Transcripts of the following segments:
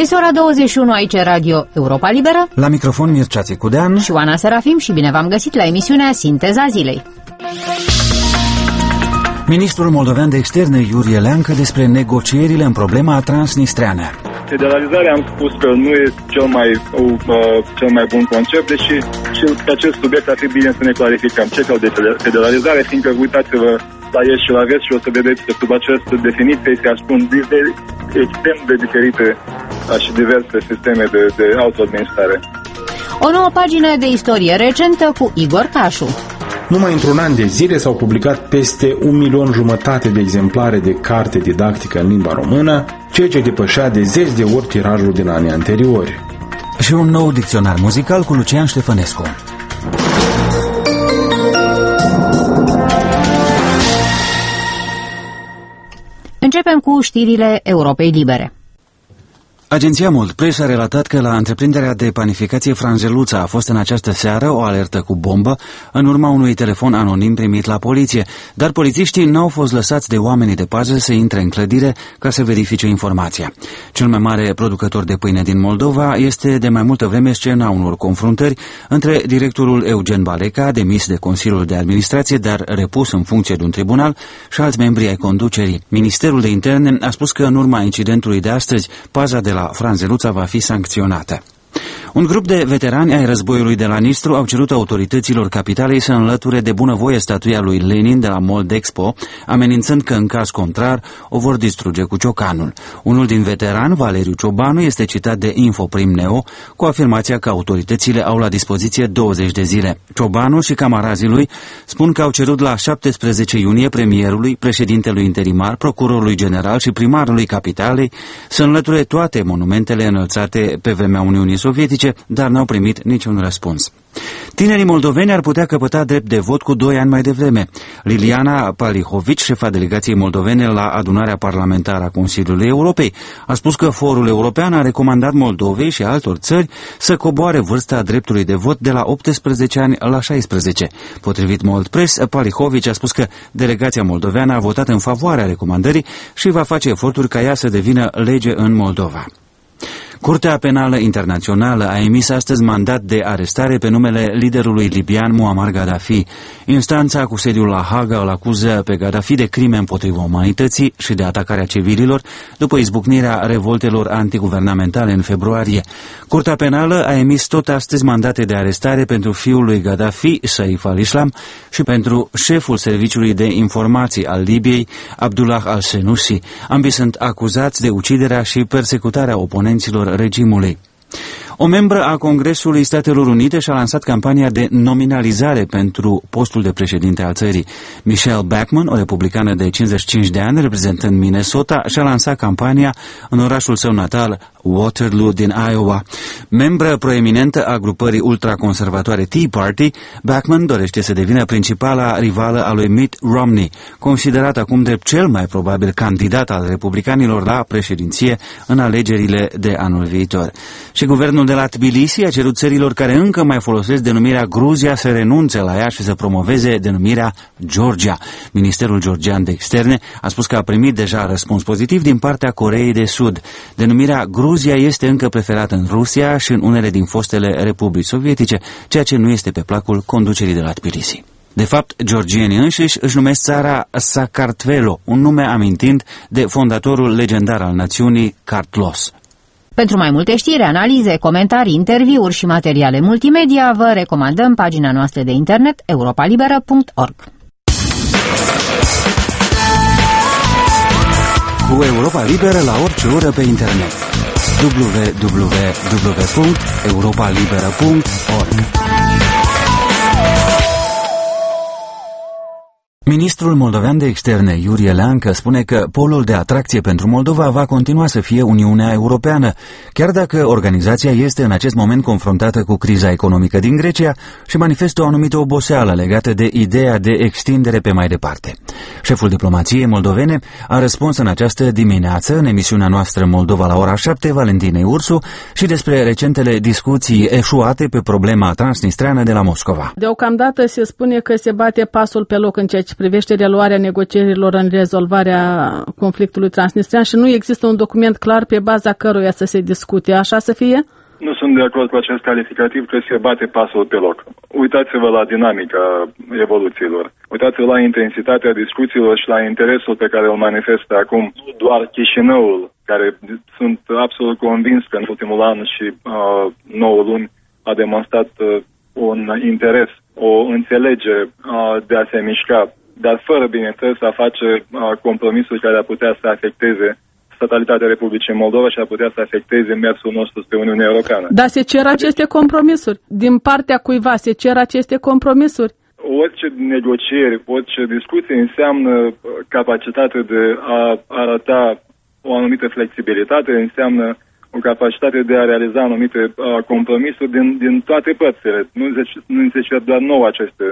Este ora 21 aici Radio Europa Liberă. La microfon Mircea Țicudean și Oana Serafim și bine v-am găsit la emisiunea Sinteza Zilei. Ministrul moldovean de externe Iurie Leancă despre negocierile în problema transnistreană. Federalizarea, am spus că nu este cel mai bun concept, deși și pe acest subiect ar fi bine să ne clarificăm ce fel de federalizare, fiindcă uitați-vă la est și la vest și o să vedeți că sub această definiție se ascund extrem de diferite și diverse sisteme de autoadministrare. O nouă pagină de istorie recentă cu Igor Cașu. Numai într-un an de zile s-au publicat peste 1,5 milion de exemplare de carte didactică în limba română, ceea ce depășea de 10 de ori tirajul din anii anteriori. Și un nou dicționar muzical cu Lucian Ștefănescu. Începem cu știrile Europei Libere. Agenția Mult Press a relatat că la întreprinderea de panificație Franjeluța a fost în această seară o alertă cu bombă în urma unui telefon anonim primit la poliție, dar polițiștii n-au fost lăsați de oamenii de pază să intre în clădire ca să verifice informația. Cel mai mare producător de pâine din Moldova este de mai multă vreme scena unor confruntări între directorul Eugen Baleca, demis de Consiliul de Administrație, dar repus în funcție de un tribunal, și alți membri ai conducerii. Ministerul de Interne a spus că în urma incidentului de astăzi, paza de la Franjeluța va fi sancționată. Un grup de veterani ai războiului de la Nistru au cerut autorităților capitalei să înlăture de bunăvoie statuia lui Lenin de la Moldexpo, amenințând că în caz contrar o vor distruge cu ciocanul. Unul din veterani, Valeriu Ciobanu, este citat de Infoprim Neo cu afirmația că autoritățile au la dispoziție 20 de zile. Ciobanu și camarazii lui spun că au cerut la 17 iunie premierului, președintelui interimar, procurorului general și primarului capitalei să înlăture toate monumentele înălțate pe vremea Uniunii Sovietice, dar n-au primit niciun răspuns. Tinerii moldoveni ar putea căpăta drept de vot cu 2 ani mai devreme. Liliana Palihovici, șefa delegației moldovene la adunarea parlamentară a Consiliului Europei, a spus că Forul European a recomandat Moldovei și altor țări să coboare vârsta dreptului de vot de la 18 ani la 16. Potrivit Mult Press, Palihovici a spus că delegația moldoveană a votat în favoarea recomandării și va face eforturi ca ea să devină lege în Moldova. Curtea Penală Internațională a emis astăzi mandat de arestare pe numele liderului libian Muammar Gaddafi. Instanța cu sediul la Haga îl acuză pe Gaddafi de crime împotriva umanității și de atacarea civililor după izbucnirea revoltelor antiguvernamentale în februarie. Curtea Penală a emis tot astăzi mandate de arestare pentru fiul lui Gaddafi, Saif al-Islam, și pentru șeful Serviciului de Informații al Libiei, Abdullah al-Senussi. Ambii sunt acuzați de uciderea și persecutarea oponenților regimului. O membră a Congresului Statelor Unite și-a lansat campania de nominalizare pentru postul de președinte al țării. Michelle Bachmann, o republicană de 55 de ani, reprezentând Minnesota, și-a lansat campania în orașul său natal, Waterloo, din Iowa. Membră proeminentă a grupării ultraconservatoare Tea Party, Bachmann dorește să devină principala rivală a lui Mitt Romney, considerat acum drept cel mai probabil candidat al republicanilor la președinție în alegerile de anul viitor. Și guvernul de la Tbilisi a cerut țărilor care încă mai folosesc denumirea Gruzia să renunțe la ea și să promoveze denumirea Georgia. Ministerul georgian de externe a spus că a primit deja răspuns pozitiv din partea Coreei de Sud. Denumirea Gruzia este încă preferată în Rusia și în unele din fostele republici sovietice, ceea ce nu este pe placul conducerii de la Tbilisi. De fapt, georgienii înșiși își numesc țara Sakartvelo, un nume amintind de fondatorul legendar al națiunii, Cartlos. Pentru mai multe știri, analize, comentarii, interviuri și materiale multimedia, vă recomandăm pagina noastră de internet europalibera.org. Cu Europa Liberă la orice oră pe internet. www.europalibera.org. Ministrul moldovean de externe, Iurie Leancă, spune că polul de atracție pentru Moldova va continua să fie Uniunea Europeană, chiar dacă organizația este în acest moment confruntată cu criza economică din Grecia și manifestă o anumită oboseală legată de ideea de extindere pe mai departe. Șeful diplomației moldovene a răspuns în această dimineață, în emisiunea noastră Moldova la ora 7, Valentinei Ursu, și despre recentele discuții eșuate pe problema transnistreană de la Moscova. Deocamdată se spune că se bate pasul pe loc în ceea ce privește reluarea negocierilor în rezolvarea conflictului transnistrian și nu există un document clar pe baza căruia să se discute. Așa să fie? Nu sunt de acord cu acest calificativ că se bate pasul pe loc. Uitați-vă la dinamica evoluțiilor. Uitați-vă la intensitatea discuțiilor și la interesul pe care îl manifestă acum nu doar Chișinăul, care sunt absolut convins că în ultimul an și 9 luni a demonstrat un interes, o înțelegere de a se mișca, dar fără, bineînțeles, a face compromisuri care ar putea să afecteze statalitatea Republicii Moldova și ar putea să afecteze mersul nostru spre Uniunea Europeană. Dar se cer aceste compromisuri? Din partea cuiva se cer aceste compromisuri? Orice negocieri, orice discuție înseamnă capacitate de a arăta o anumită flexibilitate, înseamnă o capacitate de a realiza anumite compromisuri din toate părțile. Nu se cer doar nouă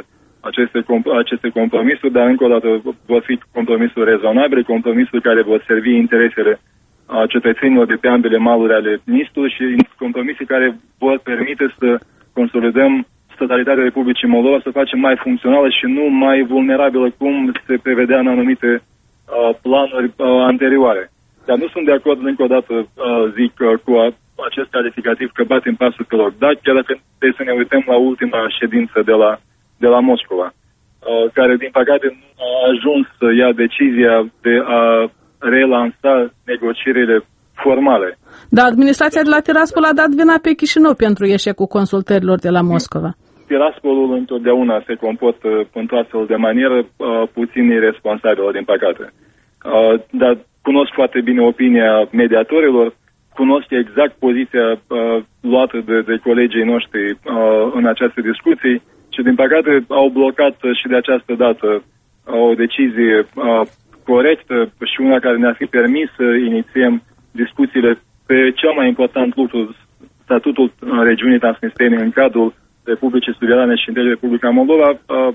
aceste compromisuri, dar încă o dată vor fi compromisuri rezonabile, compromisuri care vor servi interesele cetățenilor de pe ambele maluri ale Nistrului și compromisii care vor permite să consolidăm statalitatea Republicii Moldova, să facem mai funcțională și nu mai vulnerabilă cum se prevedea în anumite planuri anterioare. Dar nu sunt de acord, încă o dată zic, cu acest calificativ că batem pasul pe loc. Dar chiar dacă trebuie să ne uităm la ultima ședință de la Moscova, care din păcate nu a ajuns să ia decizia de a relansa negocierile formale. Dar administrația de la Tiraspol a dat vina pe Chișinău pentru eșecul consultărilor de la Moscova. Tiraspolul întotdeauna se comportă într-o astfel de manieră puțin irresponsabilă, din păcate. Dar cunosc foarte bine opinia mediatorilor, cunosc exact poziția luată de colegii noștri în aceste discuții și, din păcate, au blocat și de această dată o decizie corectă și una care ne-ar fi permis să inițiem discuțiile pe cel mai important lucru, statutul regiunii Transnistrene în cadrul Republicii Suverane și întregi Republica Moldova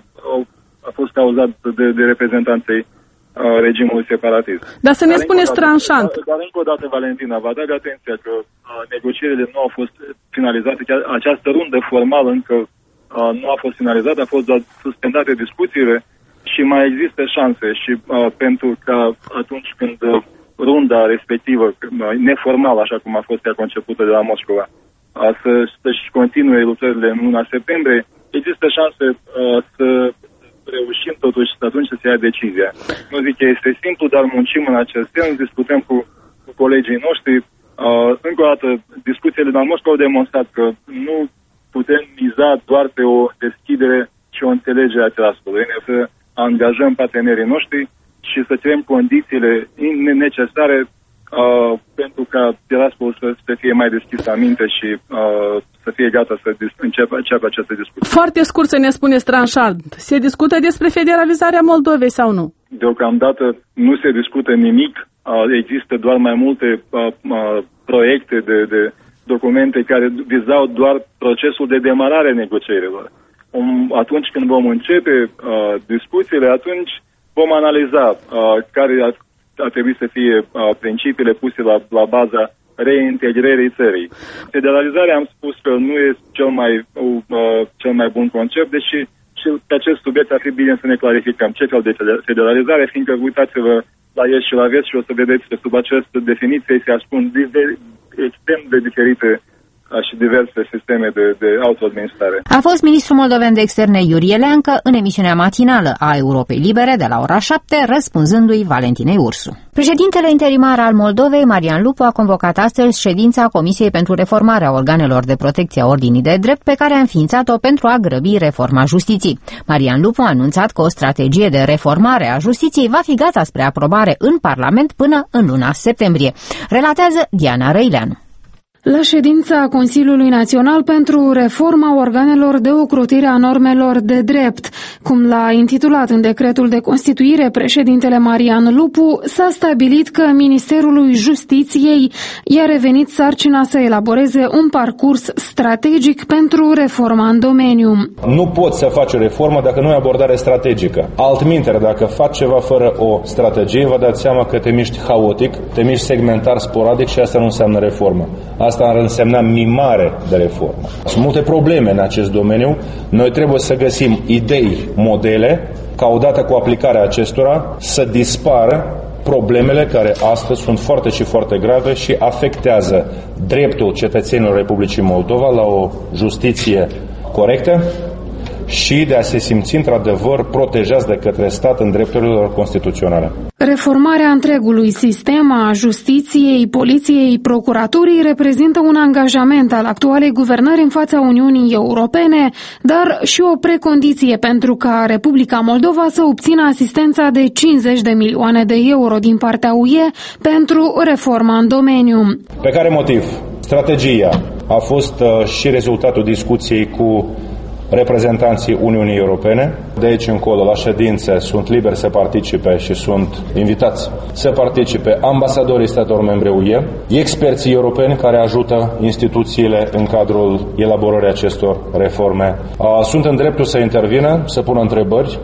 a fost cauzat de reprezentanței regimului separatist. Dar să ne spuneți tranșant. Dar încă o dată, Valentina, vă atrag atenția că negocierile nu au fost finalizate, chiar această rundă formală încă nu a fost finalizată, a fost doar suspendate discuțiile și mai există șanse și pentru că atunci când runda respectivă, neformală, așa cum a fost ea concepută de la Moscova, să-și continue lucrările în luna septembrie, există șanse să reușim totuși atunci să se ia decizia. Nu zic că este simplu, dar muncim în acest sens, discutăm cu colegii noștri. Încă o dată, discuțiile de la Moscova au demonstrat că nu putem miza doar pe o deschidere și o înțelegere a Tiraspolului. Să angajăm partenerii noștri și să creăm condițiile necesare pentru ca Tiraspol să fie mai deschis la minte și să fie gata să înceapă această discuție. Foarte scurt să ne spuneți tranșant. Se discută despre federalizarea Moldovei sau nu? Deocamdată nu se discută nimic. Există doar mai multe proiecte de documente care vizau doar procesul de demarare a negocierilor. Atunci când vom începe discuțiile, atunci vom analiza care ar trebui să fie principiile puse la baza reintegrării țării. Federalizarea, am spus că nu este cel mai bun concept, deși și pe acest subiect ar fi bine să ne clarificăm ce fel de federalizare, fiindcă uitați-vă la est și la vest și o să vedeți că sub această definiție se ascund extrem de diferite și diverse sisteme de autoadministrare. A fost ministrul moldoven de externe Iurie Leancă în emisiunea matinală a Europei Libere de la ora 7, răspunzându-i Valentinei Ursu. Președintele interimar al Moldovei, Marian Lupu, a convocat astăzi ședința Comisiei pentru reformarea organelor de protecție a ordinii de drept, pe care a înființat-o pentru a grăbi reforma justiției. Marian Lupu a anunțat că o strategie de reformare a justiției va fi gata spre aprobare în Parlament până în luna septembrie. Relatează Diana Răileanu. La ședința Consiliului Național pentru reforma organelor de ocrotire a normelor de drept, cum l-a intitulat în decretul de constituire președintele Marian Lupu, s-a stabilit că Ministerului Justiției i-a revenit sarcina să elaboreze un parcurs strategic pentru reforma în domeniu. Nu poți să faci o reformă dacă nu ai abordare strategică. Altminteri, dacă faci ceva fără o strategie, vă dați seama că te miști haotic, te miști segmentar, sporadic și asta nu înseamnă reformă. Asta ar însemna mimare de reformă. Sunt multe probleme în acest domeniu. Noi trebuie să găsim idei, modele ca odată cu aplicarea acestora să dispară problemele care astăzi sunt foarte și foarte grave și afectează dreptul cetățenilor Republicii Moldova la o justiție corectă și de a se simți într-adevăr protejați de către stat în drepturile lor constituționale. Reformarea întregului sistem a justiției, poliției, procuraturii reprezintă un angajament al actualei guvernări în fața Uniunii Europene, dar și o precondiție pentru ca Republica Moldova să obțină asistența de 50 de milioane de euro din partea UE pentru reforma în domeniu. Pe care motiv? Strategia a fost și rezultatul discuției cu reprezentanții Uniunii Europene. De aici încolo, la ședințe, sunt liberi să participe și sunt invitați să participe ambasadorii statelor membre UE, experții europeni care ajută instituțiile în cadrul elaborării acestor reforme. Sunt în dreptul să intervină, să pună întrebări.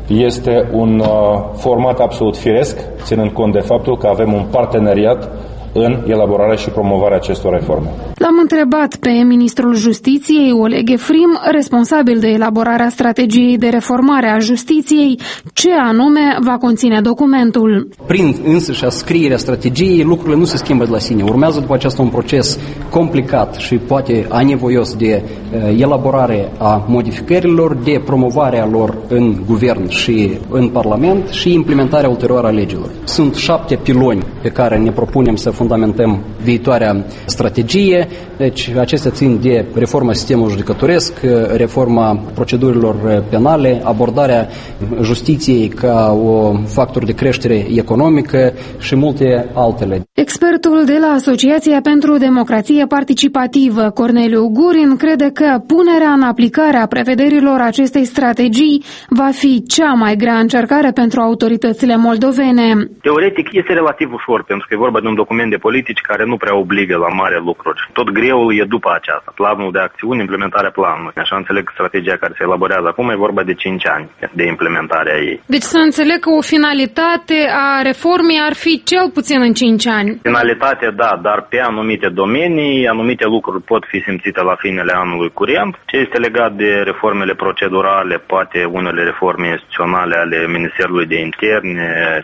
Este un format absolut firesc, ținând cont de faptul că avem un parteneriat în elaborarea și promovarea acestor reforme. L-am întrebat pe ministrul Justiției, Oleg Efrim, responsabil de elaborarea strategiei de reformare a justiției, ce anume va conține documentul. Prin însăși scrierea strategiei, lucrurile nu se schimbă de la sine. Urmează după aceasta un proces complicat și poate anevoios de elaborare a modificărilor, de promovarea lor în guvern și în Parlament și implementarea ulterioară a legilor. Sunt 7 piloni pe care ne propunem să fundamentăm viitoarea strategie. Deci acestea țin de reforma sistemului judecătoresc, reforma procedurilor penale, abordarea justiției ca un factor de creștere economică și multe altele. Expertul de la Asociația pentru Democrație Participativă, Corneliu Gurin, crede că punerea în aplicare a prevederilor acestei strategii va fi cea mai grea încercare pentru autoritățile moldovene. Teoretic este relativ ușor, pentru că e vorba de un document de politici care nu prea obligă la mare lucruri. Tot greul e după aceasta, planul de acțiune, implementarea planului. Așa înțeleg că strategia care se elaborează acum e vorba de 5 ani de implementare a ei. Deci să înțeleg că o finalitate a reformei ar fi cel puțin în 5 ani. Finalitate, da, dar pe anumite domenii, anumite lucruri pot fi simțite la finele anului curent. Ce este legat de reformele procedurale, poate unele reforme instituționale ale Ministerului de Interne,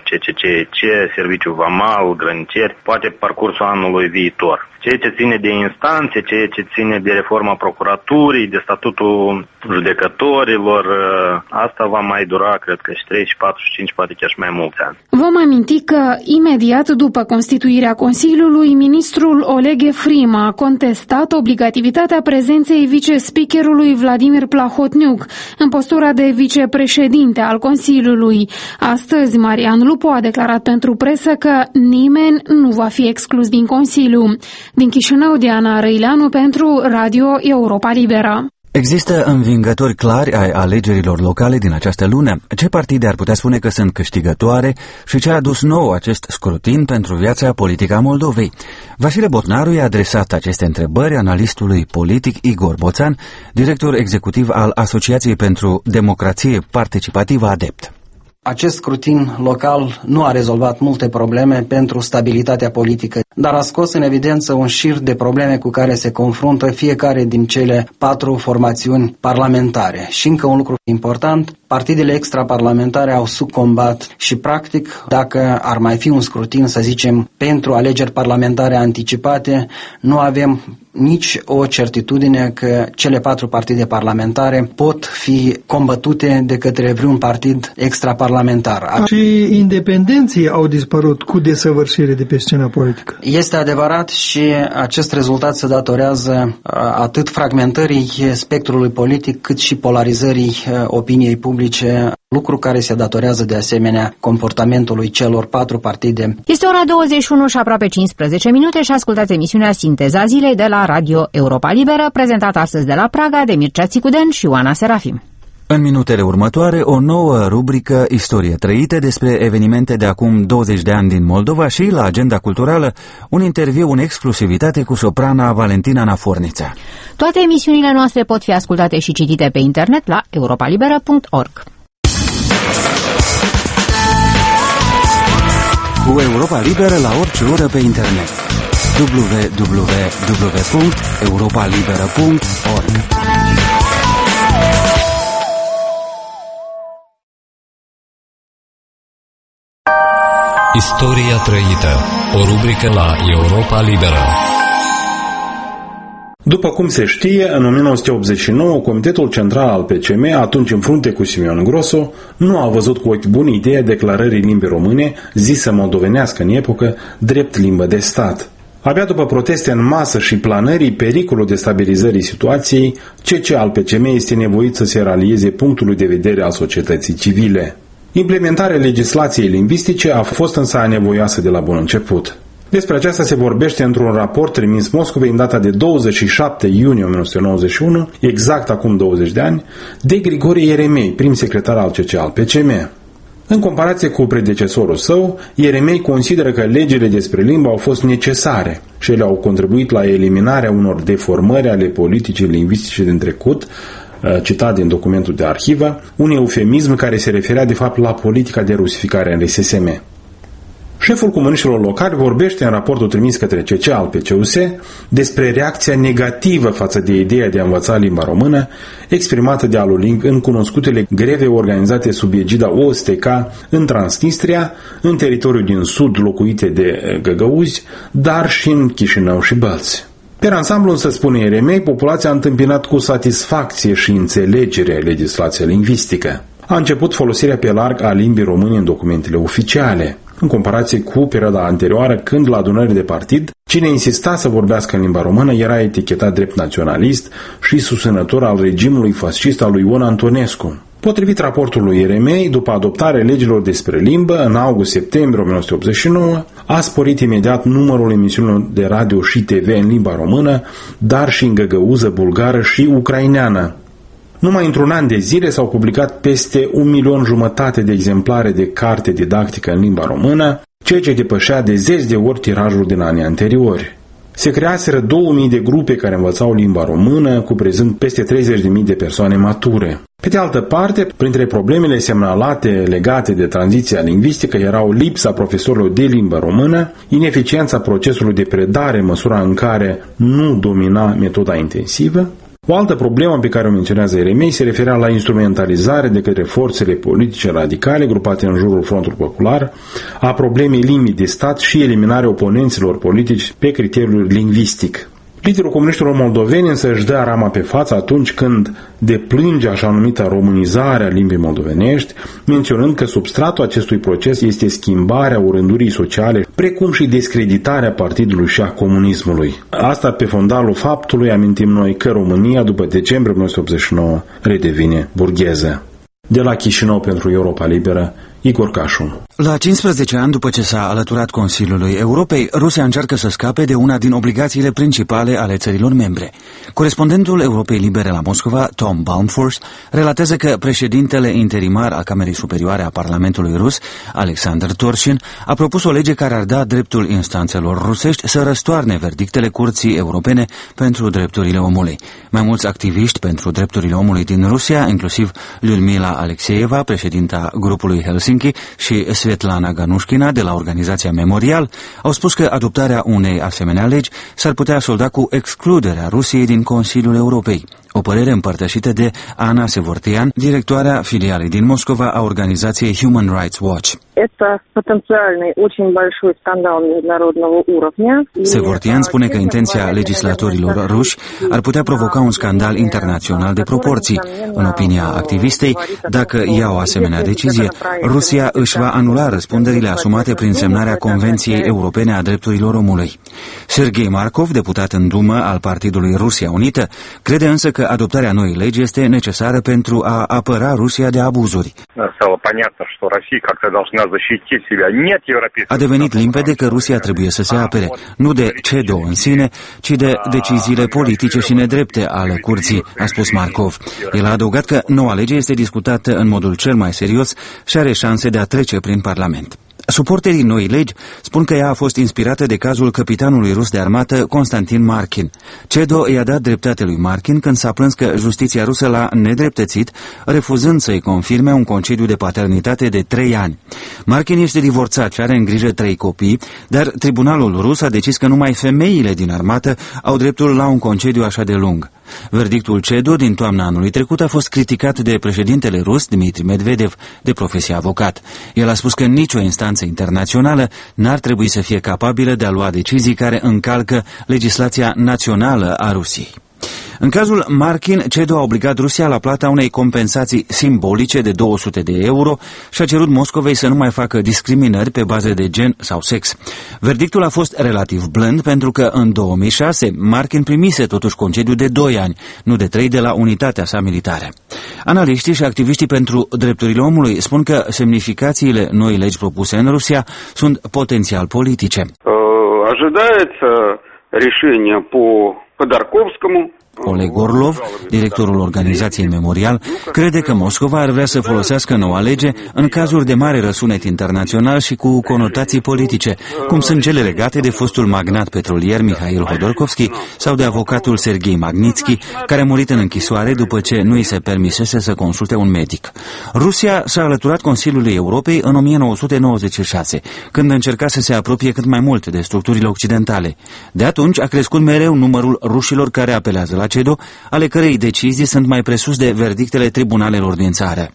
CCCC, Serviciul Vamal, grăniceri, poate parcursul anului viitor. Ceea ce ține de instanțe, ceea ce ține de reforma procuraturii, de statutul judecătorilor, asta va mai dura, cred că și 3, și 4, și 5, poate chiar și mai mulți ani. Vom aminti că, imediat după constituirea Consiliului, ministrul Oleg Efrim a contestat obligativitatea prezenței vice-speakerului Vladimir Plahotniuc în postura de vicepreședinte al Consiliului. Astăzi, Marian Lupu a declarat pentru presă că nimeni nu va fi exclus din Consiliu. Din Chișinău, Diana Răileanu pentru Radio Europa Liberă. Există învingători clari ai alegerilor locale din această lună? Ce partide ar putea spune că sunt câștigătoare și ce a adus nou acest scrutin pentru viața politică a Moldovei? Vasile Botnaru i-a adresat aceste întrebări analistului politic Igor Boțan, director executiv al Asociației pentru Democrație Participativă ADEPT. Acest scrutin local nu a rezolvat multe probleme pentru stabilitatea politică, dar a scos în evidență un șir de probleme cu care se confruntă fiecare din cele 4 formațiuni parlamentare. Și încă un lucru important, partidele extraparlamentare au succombat și practic, dacă ar mai fi un scrutin, să zicem, pentru alegeri parlamentare anticipate, nu avem nici o certitudine că cele 4 partide parlamentare pot fi combătute de către vreun partid extraparlamentar. Și independenții au dispărut cu desăvârșire de pe scena politică. Este adevărat și acest rezultat se datorează atât fragmentării spectrului politic, cât și polarizării opiniei publice, lucru care se datorează de asemenea comportamentului celor 4 partide. Este ora 21 și aproape 15 minute și ascultați emisiunea Sinteza Zilei de la Radio Europa Liberă, prezentată astăzi de la Praga de Mircea Țicuden și Ioana Serafim. În minutele următoare, o nouă rubrică Istorie trăite despre evenimente de acum 20 de ani din Moldova și, la agenda culturală, un interviu în exclusivitate cu soprana Valentina Nafornița. Toate emisiunile noastre pot fi ascultate și citite pe internet la europalibera.org. Cu Europa Liberă la orice oră pe internet. www.europalibera.org Istoria trăită, o rubrică la Europa Liberă. După cum se știe, în 1989, Comitetul Central al PCM, atunci în frunte cu Simeon Grosso, nu a văzut cu ochi buni ideea declarării limbii române, zisă moldovenească în epocă, drept limbă de stat. Abia după proteste în masă și planării pericolul destabilizării situației, CC al PCM este nevoit să se ralieze punctului de vedere al societății civile. Implementarea legislației lingvistice a fost însă anevoioasă de la bun început. Despre aceasta se vorbește într-un raport trimis Moscovei în data de 27 iunie 1991, exact acum 20 de ani, de Grigore Ieremei, prim secretar al CC al PCM. În comparație cu predecesorul său, Ieremei consideră că legile despre limbă au fost necesare și ele au contribuit la eliminarea unor deformări ale politicii lingvistice din trecut, citat din documentul de arhivă, un eufemism care se referea de fapt la politica de rusificare în RSSM. Șeful comuniștilor locali vorbește în raportul trimis către CC al PCUS despre reacția negativă față de ideea de a învăța limba română, exprimată de Aluling în cunoscutele greve organizate sub egida OSTK în Transnistria, în teritoriul din sud locuite de găgăuzi, dar și în Chișinău și Bălți. Per ansamblu, însă, spune Ieremei, populația a întâmpinat cu satisfacție și înțelegere legislația lingvistică. A început folosirea pe larg a limbii române în documentele oficiale, în comparație cu perioada anterioară, când la adunări de partid, cine insista să vorbească în limba română era etichetat drept naționalist și susținător al regimului fascist al lui Ion Antonescu. Potrivit raportului Ieremei, după adoptarea legilor despre limbă, în august-septembrie 1989, a sporit imediat numărul emisiunilor de radio și TV în limba română, dar și în găgăuză, bulgară și ucraineană. Numai într-un an de zile s-au publicat peste 1,5 milion de exemplare de carte didactică în limba română, ceea ce depășea de 10 de ori tirajul din anii anteriori. Se creaseră 2000 de grupe care învățau limba română, cuprinzând peste 30.000 de persoane mature. Pe de altă parte, printre problemele semnalate legate de tranziția lingvistică erau lipsa profesorilor de limbă română, ineficiența procesului de predare, măsura în care nu domina metoda intensivă. O altă problemă pe care o menționează Ieremei se referea la instrumentalizare de către forțele politice radicale grupate în jurul Frontului Popular a problemei limbii de stat și eliminarea oponenților politici pe criteriul lingvistic. Liderul comuniștilor moldoveni însă își dă rama pe față atunci când deplânge așa numită românizare a limbii moldovenești, menționând că substratul acestui proces este schimbarea orândurii sociale, precum și descreditarea partidului și a comunismului. Asta pe fundalul faptului, amintim noi, că România, după decembrie 1989, redevine burgheză. De la Chișinău pentru Europa Liberă, Igor Cașu. La 15 ani după ce s-a alăturat Consiliului Europei, Rusia încearcă să scape de una din obligațiile principale ale țărilor membre. Corespondentul Europei Libere la Moscova, Tom Baumfors, relatează că președintele interimar al Camerei Superioare a Parlamentului Rus, Alexander Torshin, a propus o lege care ar da dreptul instanțelor rusești să răstoarne verdictele Curții Europene pentru drepturile omului. Mai mulți activiști pentru drepturile omului din Rusia, inclusiv Lyudmila Alexeyeva, președinta grupului Helsinki, și Svetlana Ganushkina de la organizația Memorial au spus că adoptarea unei asemenea legi s-ar putea solda cu excluderea Rusiei din Consiliul Europei. O părere împărtășită de Ana Sevortian, directoarea filialei din Moscova a organizației Human Rights Watch. Sevortian spune că intenția legislatorilor ruși ar putea provoca un scandal internațional de proporții. În opinia activistei, dacă ia o asemenea decizie, Rusia își va anula răspunderile asumate prin semnarea Convenției Europene a Drepturilor Omului. Sergei Markov, deputat în Dumă al Partidului Rusia Unită, crede însă că adoptarea noii legi este necesară pentru a apăra Rusia de abuzuri. A devenit limpede că Rusia trebuie să se apere, nu de CEDO în sine, ci de deciziile politice și nedrepte ale curții, a spus Markov. El a adăugat că noua lege este discutată în modul cel mai serios și are șanse de a trece prin Parlament. Suporterii noii legi spun că ea a fost inspirată de cazul capitanului rus de armată Konstantin Markin. CEDO i-a dat dreptate lui Markin când s-a plâns că justiția rusă l-a nedreptățit, refuzând să-i confirme un concediu de paternitate de 3 ani. Markin este divorțat și are în grijă 3 copii, dar tribunalul rus a decis că numai femeile din armată au dreptul la un concediu așa de lung. Verdictul CEDO din toamna anului trecut a fost criticat de președintele rus, Dmitri Medvedev, de profesie avocat. El a spus că nicio instanță internațională n-ar trebui să fie capabilă de a lua decizii care încalcă legislația națională a Rusiei. În cazul Markin, CEDO a obligat Rusia la plata unei compensații simbolice de 200 de euro și a cerut Moscovei să nu mai facă discriminări pe bază de gen sau sex. Verdictul a fost relativ blând pentru că în 2006 Markin primise totuși concediu de 2 ani, nu de 3 de la unitatea sa militară. Analiștii și activiștii pentru drepturile omului spun că semnificațiile noii legi propuse în Rusia sunt potențial politice. Ожидается решение по Ходорковскому. Oleg Orlov, directorul organizației Memorial, crede că Moscova ar vrea să folosească noua lege în cazuri de mare răsunet internațional și cu conotații politice, cum sunt cele legate de fostul magnat petrolier Mihail Hodorkovski sau de avocatul Serghei Magnitsky, care a murit în închisoare după ce nu îi se permisese să consulte un medic. Rusia s-a alăturat Consiliului Europei în 1996, când încerca să se apropie cât mai mult de structurile occidentale. De atunci a crescut mereu numărul rușilor care apelează la CEDO, ale cărei decizii sunt mai presus de verdictele tribunalelor din țară.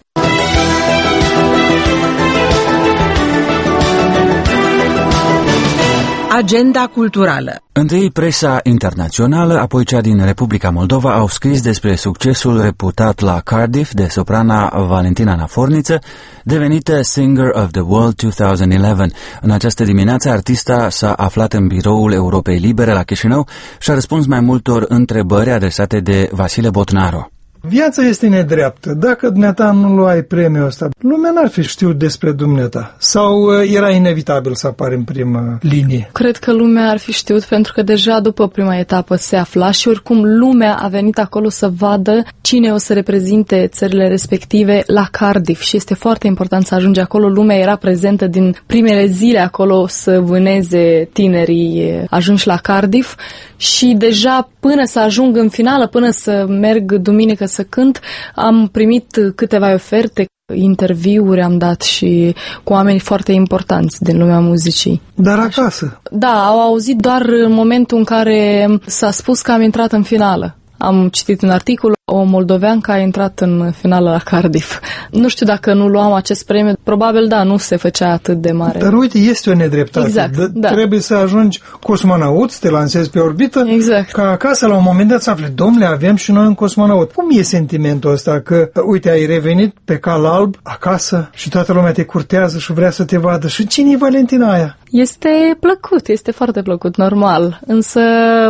Agenda culturală. Întâi presa internațională, apoi cea din Republica Moldova au scris despre succesul reputat la Cardiff de soprana Valentina Naforniță, devenită Singer of the World 2011. În această dimineață, artista s-a aflat în biroul Europei Libere la Chișinău și a răspuns mai multor întrebări adresate de Vasile Botnaru. Viața este nedreaptă. Dacă dumneata nu luai premiul ăsta, lumea n-ar fi știut despre dumneata. Sau era inevitabil să apare în primă linie? Cred că lumea ar fi știut pentru că deja după prima etapă se afla și oricum lumea a venit acolo să vadă cine o să reprezinte țările respective la Cardiff și este foarte important să ajungi acolo. Lumea era prezentă din primele zile acolo să vâneze tinerii ajunși la Cardiff și deja până să ajung în finală, până să merg duminică să cânt, am primit câteva oferte, interviuri am dat și cu oameni foarte importanți din lumea muzicii. Dar acasă? Da, au auzit doar în momentul în care s-a spus că am intrat în finală. Am citit un articol, o moldoveancă a intrat în finală la Cardiff. Nu știu dacă nu luam acest premiu, probabil da, nu se făcea atât de mare. Dar uite, este o nedreptate. Exact, da. Trebuie să ajungi cosmonaut, să te lansezi pe orbită, exact. Ca acasă la un moment dat să afli, domnule, avem și noi un cosmonaut. Cum e sentimentul ăsta că, uite, ai revenit pe cal alb acasă și toată lumea te curtează și vrea să te vadă? Și cine e Valentina aia? Este plăcut, este foarte plăcut, normal, însă,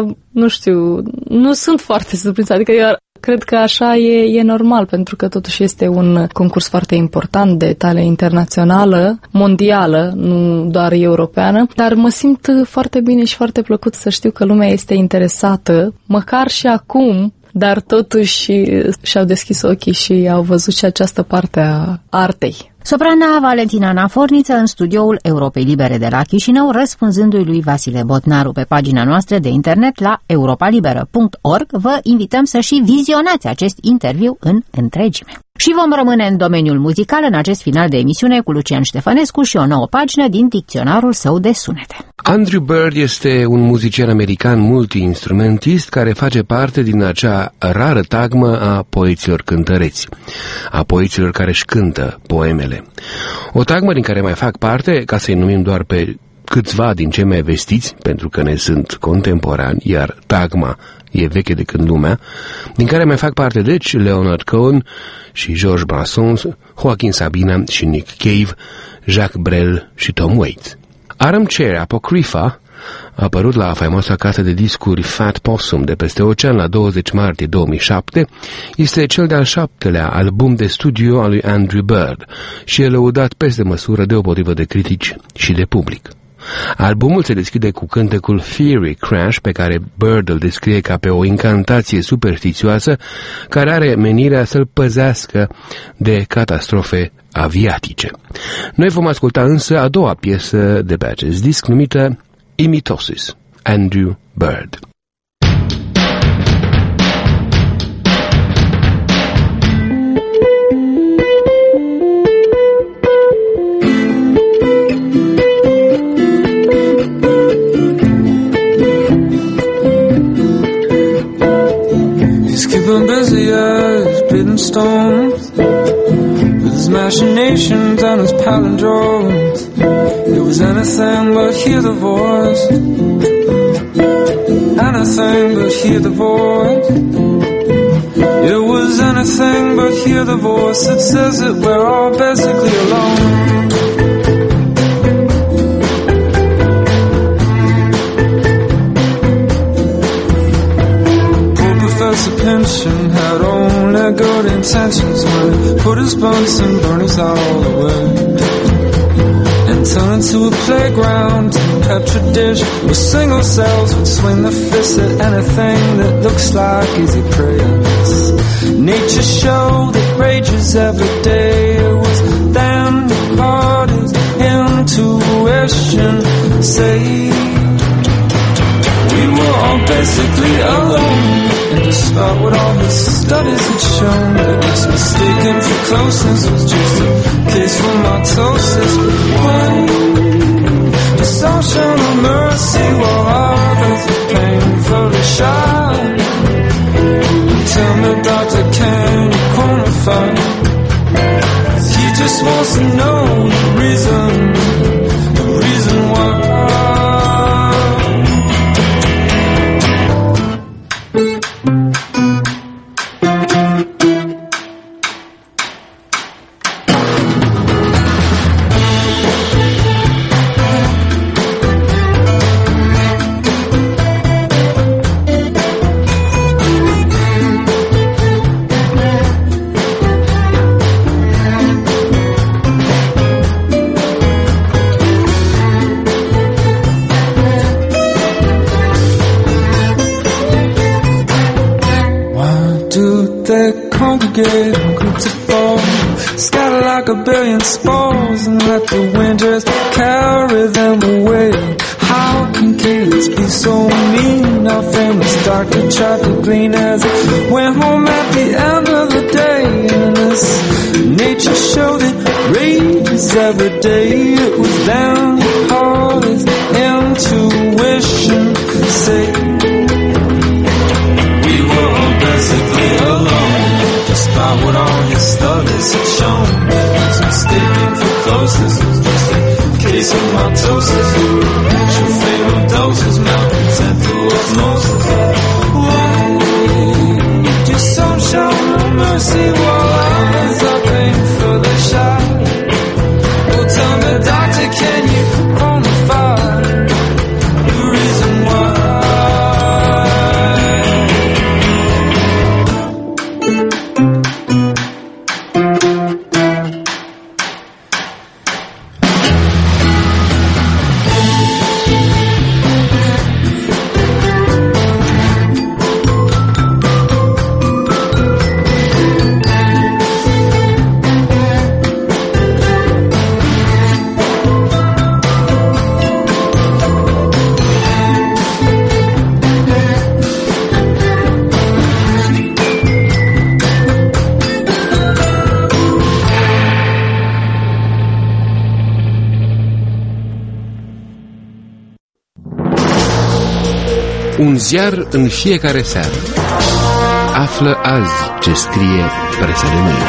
nu știu, nu sunt foarte surprins, adică eu cred că așa e normal, pentru că totuși este un concurs foarte important de tale internațională, mondială, nu doar europeană, dar mă simt foarte bine și foarte plăcut să știu că lumea este interesată, măcar și acum, dar totuși și-au deschis ochii și au văzut și această parte a artei. Soprana Valentina Naforniță în studioul Europei Libere de la Chișinău, răspunzându-i lui Vasile Botnaru pe pagina noastră de internet la europalibera.org. Vă invităm să și vizionați acest interviu în întregime. Și vom rămâne în domeniul muzical în acest final de emisiune cu Lucian Ștefănescu și o nouă pagină din dicționarul său de sunete. Andrew Bird este un muzician american multi-instrumentist care face parte din acea rară tagmă a poeților cântăreți, a poeților care își cântă poemele. O tagmă din care mai fac parte, ca să-i numim doar pe câțiva din cei mai vestiți, pentru că ne sunt contemporani, iar tagma e veche de când lumea, din care mai fac parte deci Leonard Cohen și Georges Brassens, Joaquin Sabina și Nick Cave, Jacques Brel și Tom Waits. Armchair Apocrypha a apărut la faimoasa casă de discuri Fat Possum de peste ocean la 20 martie 2007, este cel de-al 7-lea album de studio al lui Andrew Bird și e lăudat peste măsură deopotrivă de critici și de public. Albumul se deschide cu cântecul Theory Crash, pe care Bird îl descrie ca pe o incantație superstițioasă care are menirea să-l păzească de catastrofe aviatice. Noi vom asculta însă a doua piesă de pe acest disc, numită Imitosis, Andrew Bird. nations and his palindromes. It was anything but hear the voice. Anything but hear the voice. It was anything but hear the voice that says that we're all basically alone. Professor Pynchon had only good intentions when he put his Bunsen burners all away and turned into a playground and Petri dish where single cells would swing the fist at anything that looks like easy prey. Nature show that rages every day. It was then the party's intuition say we were all basically alone. And despite what all his studies had shown, that was mistaken for closeness was just a case for mitosis. But why does some show no mercy while others are painfully shy? Tell me, doctor, can you quantify? He just wants to know the reason why. Scatter like a billion spores and let the wind just carry them away. How can kids be so mean? Our family started tried to glean as it went home at the end of the day. And this nature showed it rages every day. It was then all his intuition say we were all basically alone. Despite what all his studies had shown, it was mistaken for closeness. It was just a case of mitosis. True fatal doses, malcontent through osmosis. Why do some show no mercy while others are painfully shy? Well, tell me, doctor, can you quantify the reason why? Un ziar în fiecare seară. Află azi ce scrie presa de mâine.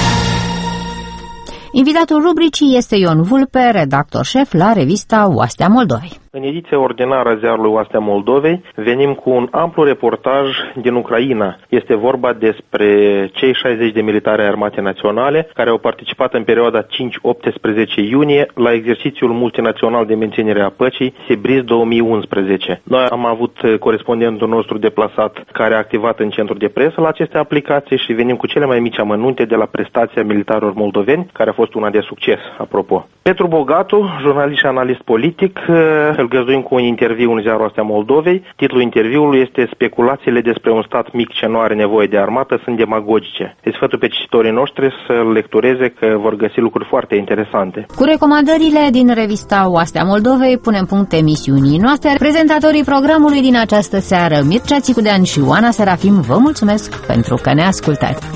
Invitatul rubricii este Ion Vulpe, redactor șef la revista Oastea Moldovei. În ediția ordinară a ziarului Oastea Moldovei venim cu un amplu reportaj din Ucraina. Este vorba despre cei 60 de militari ai Armatei Naționale care au participat în perioada 5-18 iunie la exercițiul multinațional de menținere a păcii Sebris 2011. Noi am avut corespondentul nostru deplasat care a activat în centru de presă la aceste aplicații și venim cu cele mai mici amănunte de la prestația militarilor moldoveni, care a fost una de succes, apropo. Petru Bogatu, jurnalist și analist politic, îl găzduim cu un interviu în ziarul Oastea Moldovei. Titlul interviului este Speculațiile despre un stat mic ce nu are nevoie de armată sunt demagogice. Îi sfătul pe cititorii noștri să-l lectureze, că vor găsi lucruri foarte interesante. Cu recomandările din revista Oastea Moldovei punem punct emisiunii noastre. Prezentatorii programului din această seară, Mircea Țicudean și Oana Serafim, vă mulțumesc pentru că ne ascultați.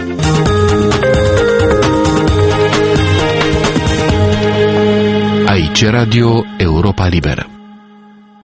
Aici Radio Europa Liberă.